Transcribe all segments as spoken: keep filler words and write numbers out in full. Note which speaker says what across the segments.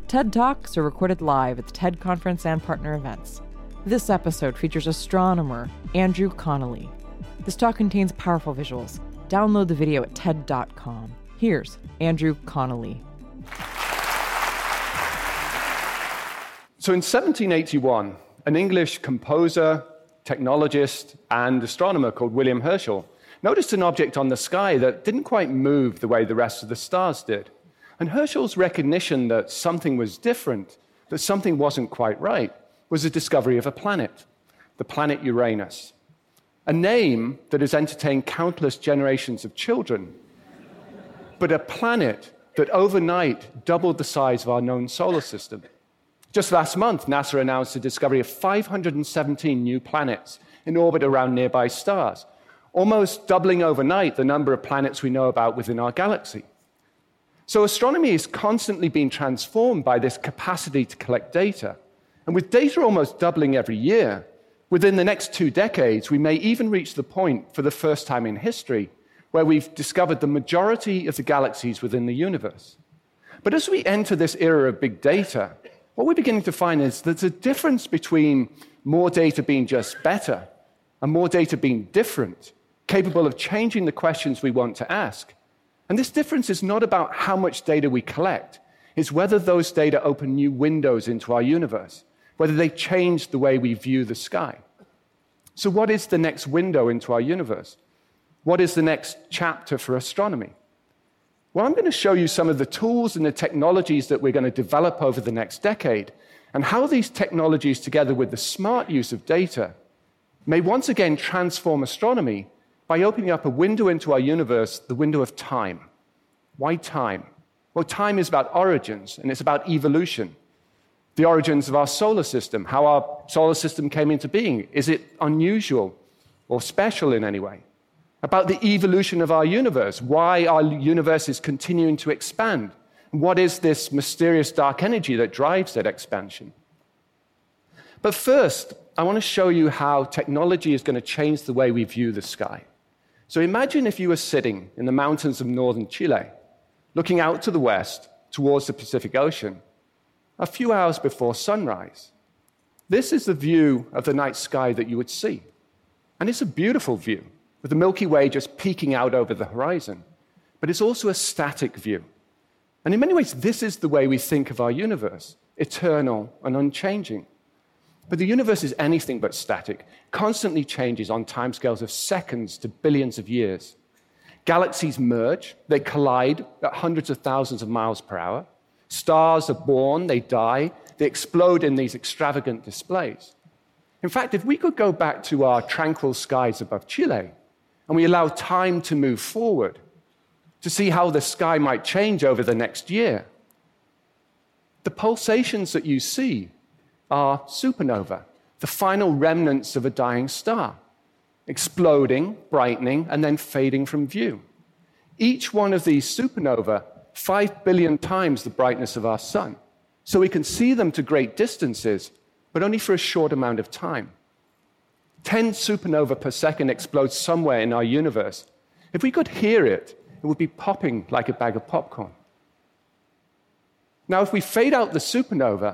Speaker 1: TED Talks are recorded live at the TED Conference and partner events. This episode features astronomer Andrew Connelly. This talk contains powerful visuals. Download the video at ted dot com. Here's Andrew Connelly.
Speaker 2: So in seventeen eighty-one, an English composer, technologist, and astronomer called William Herschel noticed an object on the sky that didn't quite move the way the rest of the stars did. And Herschel's recognition that something was different, that something wasn't quite right, was the discovery of a planet, the planet Uranus, a name that has entertained countless generations of children, but a planet that overnight doubled the size of our known solar system. Just last month, NASA announced the discovery of five hundred seventeen new planets in orbit around nearby stars, almost doubling overnight the number of planets we know about within our galaxy. So astronomy is constantly being transformed by this capacity to collect data. And with data almost doubling every year, within the next two decades, we may even reach the point, for the first time in history, where we've discovered the majority of the galaxies within the universe. But as we enter this era of big data, what we're beginning to find is there's a difference between more data being just better and more data being different, capable of changing the questions we want to ask. And this difference is not about how much data we collect. It's whether those data open new windows into our universe, whether they change the way we view the sky. So what is the next window into our universe? What is the next chapter for astronomy? Well, I'm going to show you some of the tools and the technologies that we're going to develop over the next decade, and how these technologies, together with the smart use of data, may once again transform astronomy by opening up a window into our universe, the window of time. Why time? Well, time is about origins, and it's about evolution. The origins of our solar system, how our solar system came into being. Is it unusual or special in any way? About the evolution of our universe, why our universe is continuing to expand. What is this mysterious dark energy that drives that expansion? But first, I want to show you how technology is going to change the way we view the sky. So imagine if you were sitting in the mountains of northern Chile, looking out to the west towards the Pacific Ocean, a few hours before sunrise. This is the view of the night sky that you would see. And it's a beautiful view, with the Milky Way just peeking out over the horizon. But it's also a static view. And in many ways, this is the way we think of our universe, eternal and unchanging. But the universe is anything but static, constantly changes on timescales of seconds to billions of years. Galaxies merge, they collide at hundreds of thousands of miles per hour. Stars are born, they die, they explode in these extravagant displays. In fact, if we could go back to our tranquil skies above Chile, and we allow time to move forward, to see how the sky might change over the next year, the pulsations that you see are supernova, the final remnants of a dying star, exploding, brightening, and then fading from view. Each one of these supernova, five billion times the brightness of our sun. So we can see them to great distances, but only for a short amount of time. ten supernova per second explodes somewhere in our universe. If we could hear it, it would be popping like a bag of popcorn. Now, if we fade out the supernova,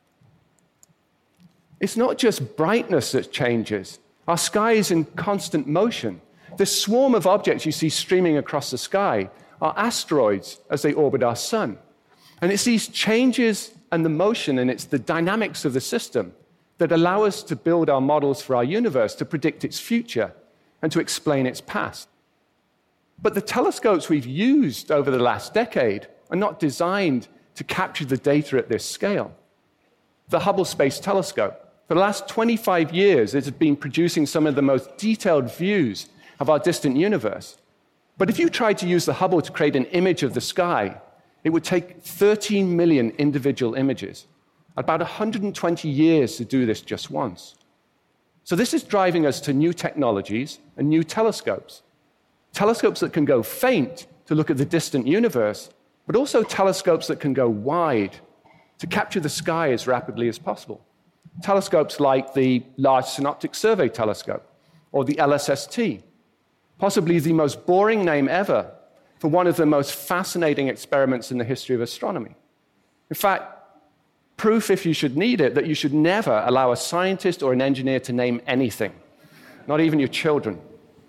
Speaker 2: it's not just brightness that changes. Our sky is in constant motion. This swarm of objects you see streaming across the sky are asteroids as they orbit our sun. And it's these changes and the motion, and it's the dynamics of the system that allow us to build our models for our universe, to predict its future, and to explain its past. But the telescopes we've used over the last decade are not designed to capture the data at this scale. The Hubble Space Telescope, for the last twenty-five years, it has been producing some of the most detailed views of our distant universe. But if you tried to use the Hubble to create an image of the sky, it would take thirteen million individual images, about one hundred twenty years to do this just once. So this is driving us to new technologies and new telescopes. Telescopes that can go faint to look at the distant universe, but also telescopes that can go wide to capture the sky as rapidly as possible. Telescopes like the Large Synoptic Survey Telescope or the L S S T, possibly the most boring name ever for one of the most fascinating experiments in the history of astronomy. In fact, Proof, if you should need it, that you should never allow a scientist or an engineer to name anything, not even your children.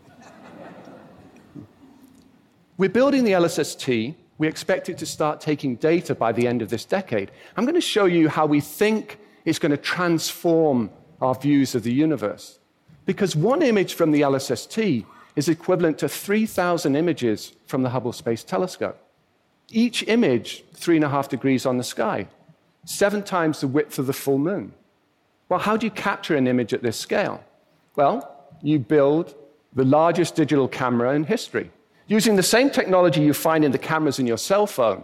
Speaker 2: We're building the L S S T. We expect it to start taking data by the end of this decade. I'm going to show you how we think it's going to transform our views of the universe. Because one image from the L S S T is equivalent to three thousand images from the Hubble Space Telescope. Each image, three and a half degrees on the sky, seven times the width of the full moon. Well, how do you capture an image at this scale? Well, you build the largest digital camera in history, using the same technology you find in the cameras in your cell phone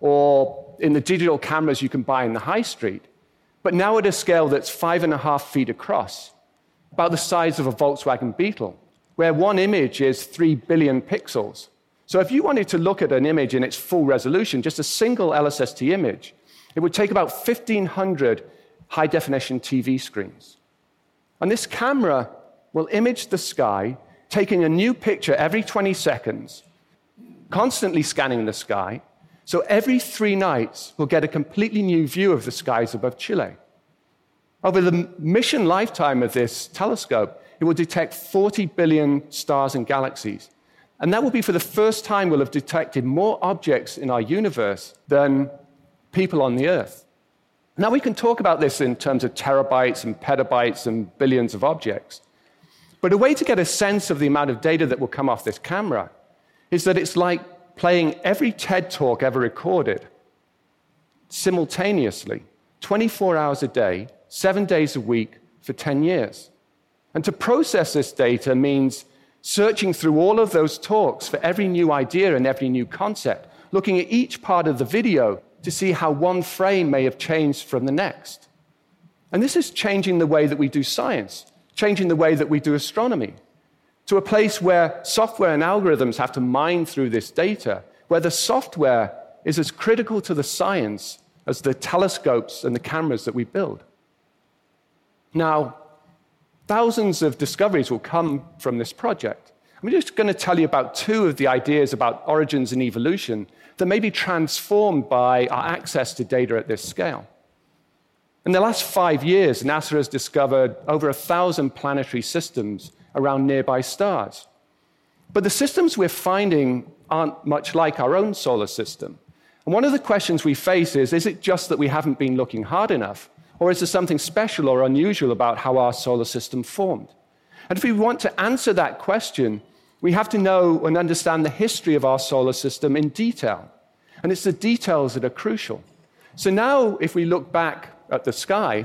Speaker 2: or in the digital cameras you can buy in the high street, but now at a scale that's five and a half feet across, about the size of a Volkswagen Beetle, where one image is three billion pixels. So if you wanted to look at an image in its full resolution, just a single L S S T image, it would take about fifteen hundred high-definition T V screens. And this camera will image the sky, taking a new picture every twenty seconds, constantly scanning the sky, so every three nights we'll get a completely new view of the skies above Chile. Over the mission lifetime of this telescope, it will detect forty billion stars and galaxies. And that will be for the first time we'll have detected more objects in our universe than people on the Earth. Now, we can talk about this in terms of terabytes and petabytes and billions of objects. But a way to get a sense of the amount of data that will come off this camera is that it's like playing every TED Talk ever recorded simultaneously, twenty-four hours a day, seven days a week, for ten years. And to process this data means searching through all of those talks for every new idea and every new concept, looking at each part of the video to see how one frame may have changed from the next. And this is changing the way that we do science, changing the way that we do astronomy, to a place where software and algorithms have to mine through this data, where the software is as critical to the science as the telescopes and the cameras that we build. Now, thousands of discoveries will come from this project. I'm just going to tell you about two of the ideas about origins and evolution that may be transformed by our access to data at this scale. In the last five years, NASA has discovered over a thousand planetary systems around nearby stars. But the systems we're finding aren't much like our own solar system. And one of the questions we face is, is it just that we haven't been looking hard enough? Or is there something special or unusual about how our solar system formed? And if we want to answer that question, we have to know and understand the history of our solar system in detail. And it's the details that are crucial. So now, if we look back at the sky,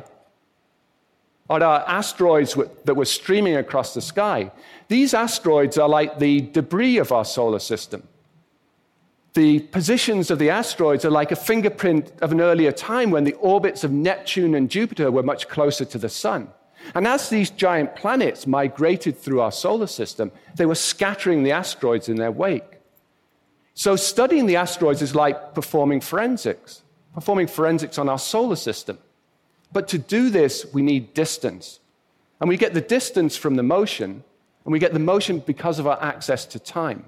Speaker 2: at our asteroids that were streaming across the sky, these asteroids are like the debris of our solar system. The positions of the asteroids are like a fingerprint of an earlier time when the orbits of Neptune and Jupiter were much closer to the sun. And as these giant planets migrated through our solar system, they were scattering the asteroids in their wake. So studying the asteroids is like performing forensics, performing forensics on our solar system. But to do this, we need distance. And we get the distance from the motion, and we get the motion because of our access to time.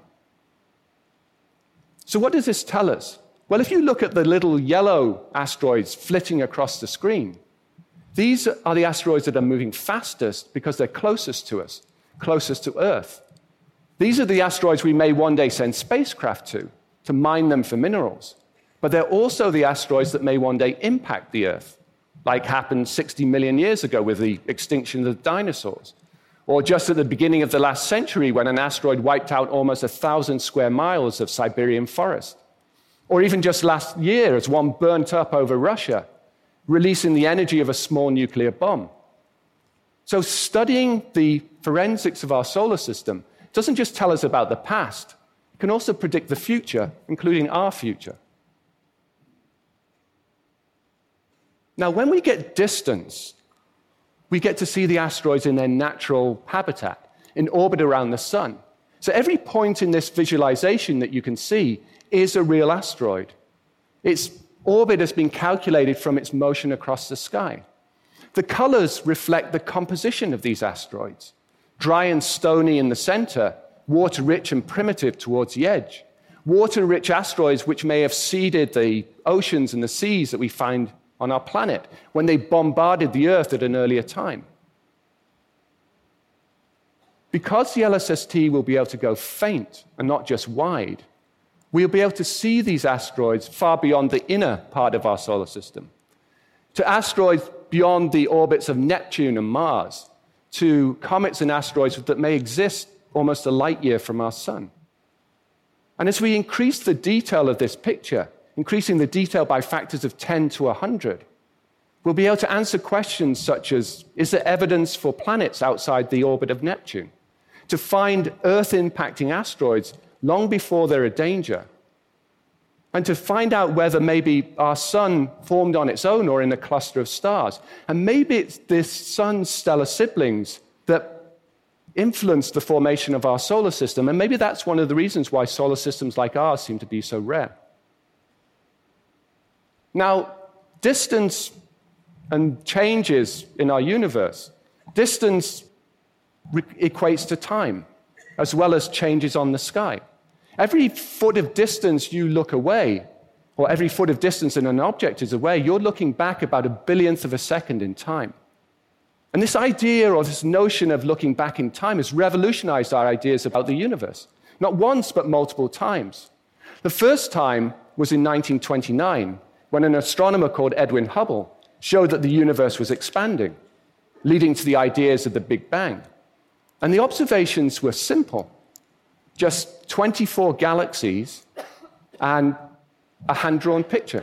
Speaker 2: So what does this tell us? Well, if you look at the little yellow asteroids flitting across the screen, these are the asteroids that are moving fastest because they're closest to us, closest to Earth. These are the asteroids we may one day send spacecraft to, to mine them for minerals. But they're also the asteroids that may one day impact the Earth, like happened sixty million years ago with the extinction of the dinosaurs. Or just at the beginning of the last century when an asteroid wiped out almost a thousand square miles of Siberian forest. Or even just last year as one burnt up over Russia, releasing the energy of a small nuclear bomb. So studying the forensics of our solar system doesn't just tell us about the past, it can also predict the future, including our future. Now, when we get distance, we get to see the asteroids in their natural habitat, in orbit around the sun. So every point in this visualization that you can see is a real asteroid. Its orbit has been calculated from its motion across the sky. The colors reflect the composition of these asteroids. Dry and stony in the center, water-rich and primitive towards the edge. Water-rich asteroids which may have seeded the oceans and the seas that we find on our planet when they bombarded the Earth at an earlier time. Because the L S S T will be able to go faint and not just wide, we'll be able to see these asteroids far beyond the inner part of our solar system, to asteroids beyond the orbits of Neptune and Mars, to comets and asteroids that may exist almost a light year from our sun. And as we increase the detail of this picture, increasing the detail by factors of ten to one hundred, we'll be able to answer questions such as, is there evidence for planets outside the orbit of Neptune? To find Earth-impacting asteroids long before they're a danger, and to find out whether maybe our sun formed on its own or in a cluster of stars. And maybe it's this sun's stellar siblings that influenced the formation of our solar system, and maybe that's one of the reasons why solar systems like ours seem to be so rare. Now, distance and changes in our universe, distance equates to time, as well as changes on the sky. Every foot of distance you look away, or every foot of distance in an object is away, you're looking back about a billionth of a second in time. And this idea or this notion of looking back in time has revolutionized our ideas about the universe, not once, but multiple times. The first time was in nineteen twenty-nine, when an astronomer called Edwin Hubble showed that the universe was expanding, leading to the ideas of the Big Bang. And the observations were simple. Just twenty-four galaxies and a hand-drawn picture.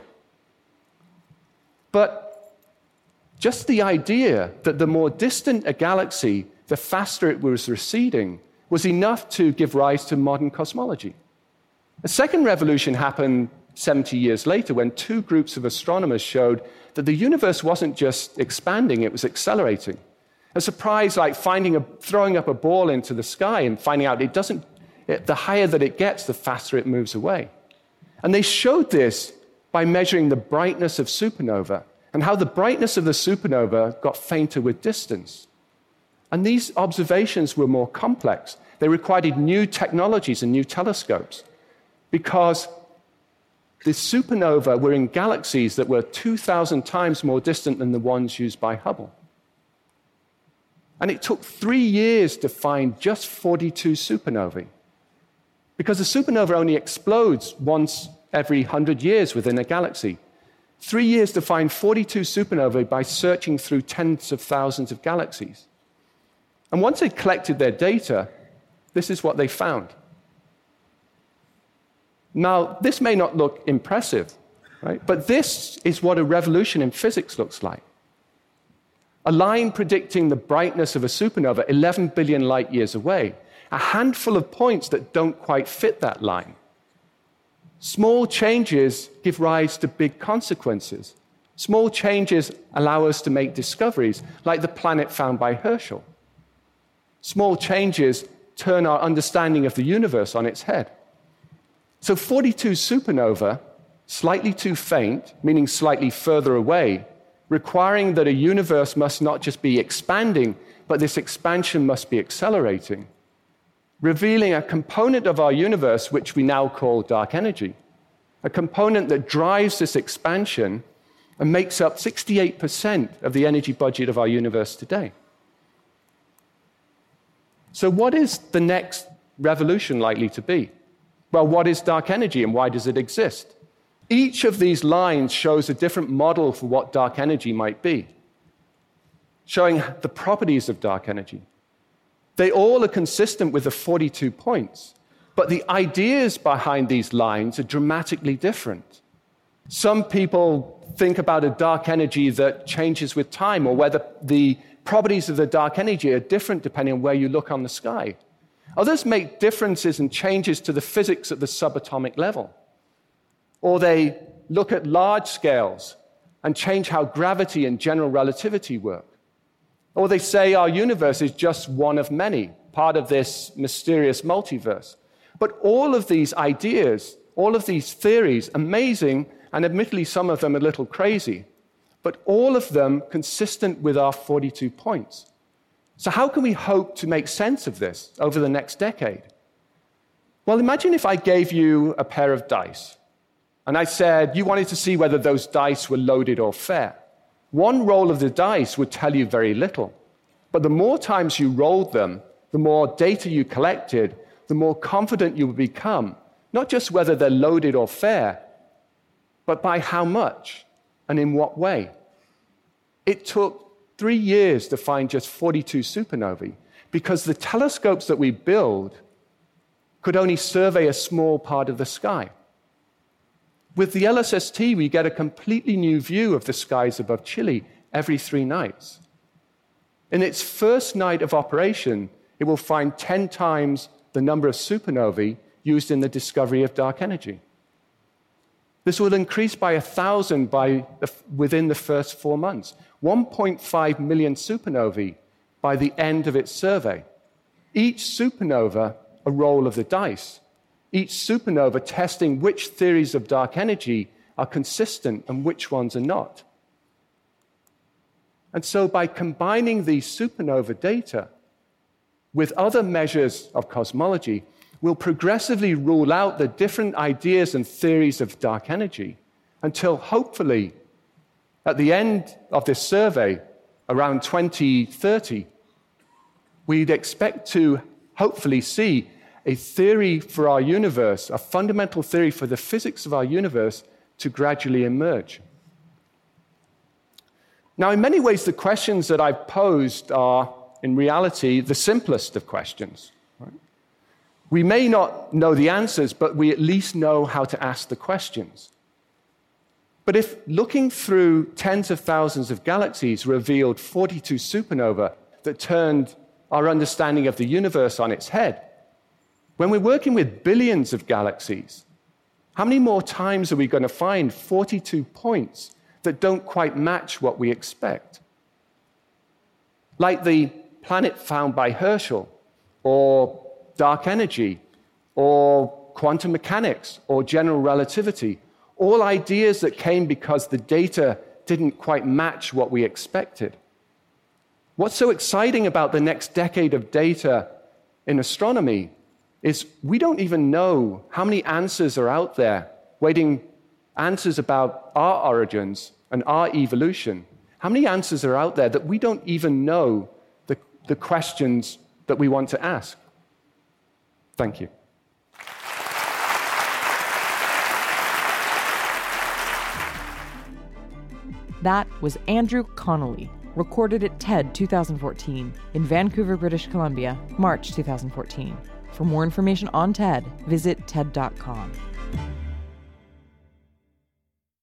Speaker 2: But just the idea that the more distant a galaxy, the faster it was receding, was enough to give rise to modern cosmology. A second revolution happened seventy years later when two groups of astronomers showed that the universe wasn't just expanding, it was accelerating. A surprise like finding a, throwing up a ball into the sky and finding out it doesn't It, the higher that it gets, the faster it moves away. And they showed this by measuring the brightness of supernova and how the brightness of the supernova got fainter with distance. And these observations were more complex. They required new technologies and new telescopes because the supernova were in galaxies that were two thousand times more distant than the ones used by Hubble. And it took three years to find just forty-two supernovae, because a supernova only explodes once every one hundred years within a galaxy. Three years to find forty-two supernovae by searching through tens of thousands of galaxies. And once they collected their data, this is what they found. Now, this may not look impressive, right? But this is what a revolution in physics looks like. A line predicting the brightness of a supernova eleven billion light years away, a handful of points that don't quite fit that line. Small changes give rise to big consequences. Small changes allow us to make discoveries, like the planet found by Herschel. Small changes turn our understanding of the universe on its head. So forty-two supernova, slightly too faint, meaning slightly further away, requiring that a universe must not just be expanding, but this expansion must be accelerating, revealing a component of our universe which we now call dark energy, a component that drives this expansion and makes up sixty-eight percent of the energy budget of our universe today. So what is the next revolution likely to be? Well, what is dark energy and why does it exist? Each of these lines shows a different model for what dark energy might be, showing the properties of dark energy. They all are consistent with the forty-two points, but the ideas behind these lines are dramatically different. Some people think about a dark energy that changes with time, or whether the properties of the dark energy are different depending on where you look on the sky. Others make differences and changes to the physics at the subatomic level. Or they look at large scales and change how gravity and general relativity work. Or they say our universe is just one of many, part of this mysterious multiverse. But all of these ideas, all of these theories, amazing, and admittedly some of them a little crazy, but all of them consistent with our forty-two points. So how can we hope to make sense of this over the next decade? Well, imagine if I gave you a pair of dice, And I said, you wanted to see whether those dice were loaded or fair. One roll of the dice would tell you very little. But the more times you rolled them, the more data you collected, the more confident you would become, not just whether they're loaded or fair, but by how much and in what way. It took three years to find just forty-two supernovae because the telescopes that we build could only survey a small part of the sky. With the L S S T, we get a completely new view of the skies above Chile every three nights. In its first night of operation, it will find ten times the number of supernovae used in the discovery of dark energy. This will increase by a thousand by the, within the first four months. one point five million supernovae by the end of its survey. Each supernova a roll of the dice. Each supernova testing which theories of dark energy are consistent and which ones are not. And so by combining these supernova data with other measures of cosmology, we'll progressively rule out the different ideas and theories of dark energy until hopefully at the end of this survey, around twenty thirty, we'd expect to hopefully see a theory for our universe, a fundamental theory for the physics of our universe to gradually emerge. Now, in many ways, the questions that I've posed are, in reality, the simplest of questions. Right? We may not know the answers, but we at least know how to ask the questions. But if looking through tens of thousands of galaxies revealed forty-two supernovae that turned our understanding of the universe on its head, when we're working with billions of galaxies, how many more times are we going to find forty-two points that don't quite match what we expect? Like the planet found by Herschel, or dark energy, or quantum mechanics, or general relativity, all ideas that came because the data didn't quite match what we expected. What's so exciting about the next decade of data in astronomy is we don't even know how many answers are out there, waiting answers about our origins and our evolution. How many answers are out there that we don't even know the, the questions that we want to ask? Thank you.
Speaker 1: That was Andrew Connelly, recorded at TED twenty fourteen in Vancouver, British Columbia, March twenty fourteen. For more information on TED, visit TED dot com.